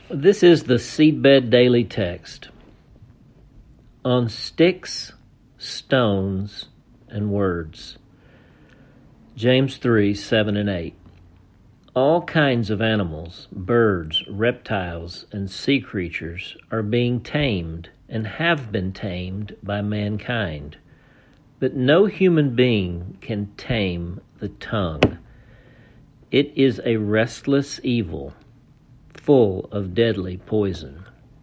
This is the Seedbed Daily Text. On sticks, stones, and words. James 3:7 and 8. All kinds of animals, birds, reptiles, and sea creatures are being tamed and have been tamed by mankind. But no human being can tame the tongue. It is a restless evil, full of deadly poison.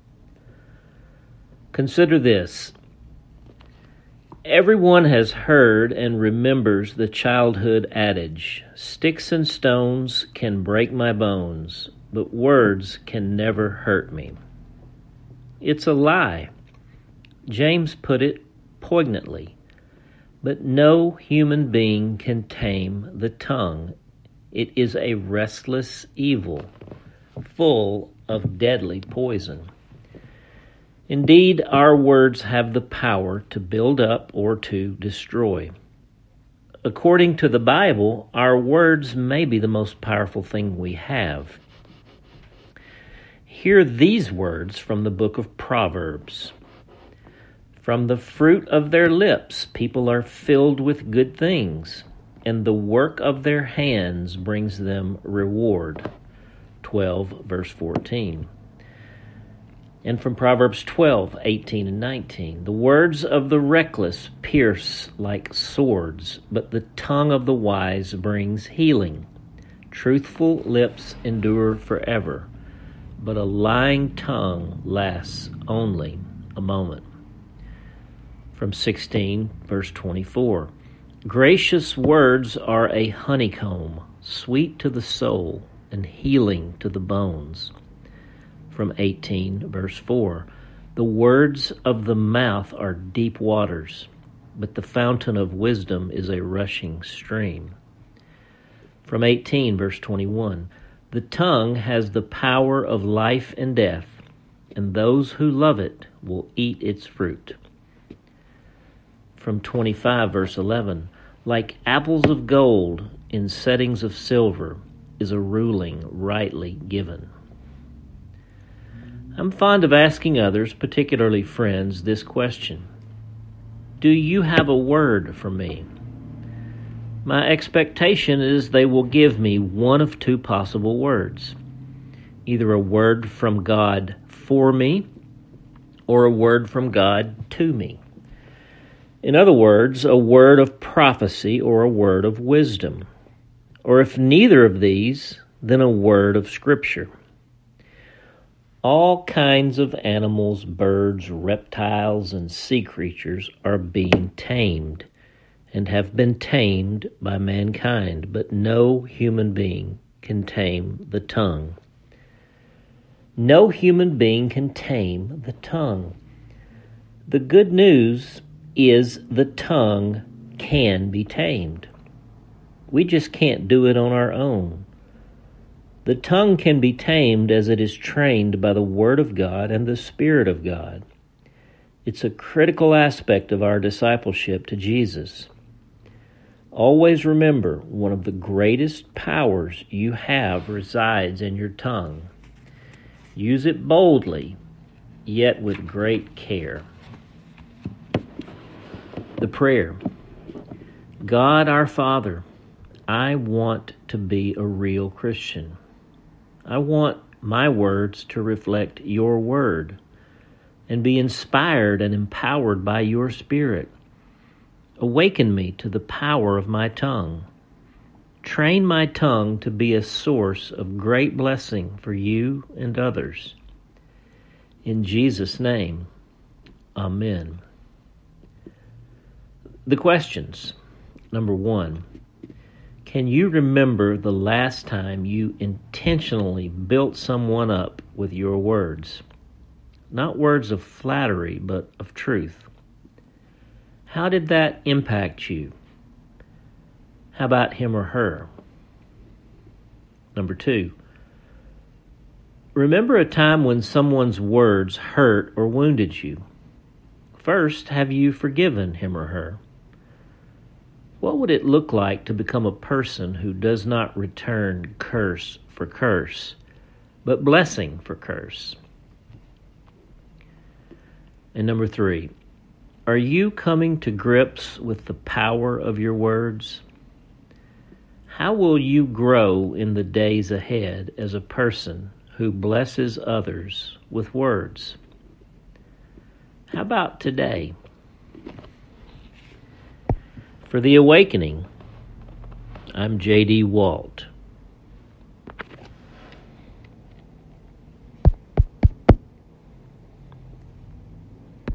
Consider this. Everyone has heard and remembers the childhood adage, "Sticks and stones can break my bones, but words can never hurt me." It's a lie. James put it poignantly. But no human being can tame the tongue. It is a restless evil, full of deadly poison. Indeed, our words have the power to build up or to destroy. According to the Bible, our words may be the most powerful thing we have. Hear these words from the book of Proverbs. From the fruit of their lips, people are filled with good things, and the work of their hands brings them reward. 12, verse 14. And from Proverbs 12:18 and 19. The words of the reckless pierce like swords, but the tongue of the wise brings healing. Truthful lips endure forever, but a lying tongue lasts only a moment. From 16, verse 24. Gracious words are a honeycomb, sweet to the soul and healing to the bones. From 18, verse 4. The words of the mouth are deep waters, but the fountain of wisdom is a rushing stream. From 18, verse 21. The tongue has the power of life and death, and those who love it will eat its fruit. From 25, verse 11, like apples of gold in settings of silver is a ruling rightly given. I'm fond of asking others, particularly friends, this question. Do you have a word for me? My expectation is they will give me one of two possible words. Either a word from God for me or a word from God to me. In other words, a word of prophecy or a word of wisdom. Or if neither of these, then a word of Scripture. All kinds of animals, birds, reptiles, and sea creatures are being tamed and have been tamed by mankind, but no human being can tame the tongue. No human being can tame the tongue. The good news is the tongue can be tamed. We just can't do it on our own. The tongue can be tamed as it is trained by the Word of God and the Spirit of God. It's a critical aspect of our discipleship to Jesus. Always remember, one of the greatest powers you have resides in your tongue. Use it boldly, yet with great care. The prayer. God our Father, I want to be a real Christian. I want my words to reflect your word and be inspired and empowered by your Spirit. Awaken me to the power of my tongue. Train my tongue to be a source of great blessing for you and others. In Jesus' name, amen. The questions. Number 1, can you remember the last time you intentionally built someone up with your words? Not words of flattery, but of truth. How did that impact you? How about him or her? Number 2, remember a time when someone's words hurt or wounded you. First, have you forgiven him or her? What would it look like to become a person who does not return curse for curse, but blessing for curse. And number 3, are you coming to grips with the power of your words? How will you grow in the days ahead as a person who blesses others with words? How about today? For The Awakening, I'm J.D. Walt.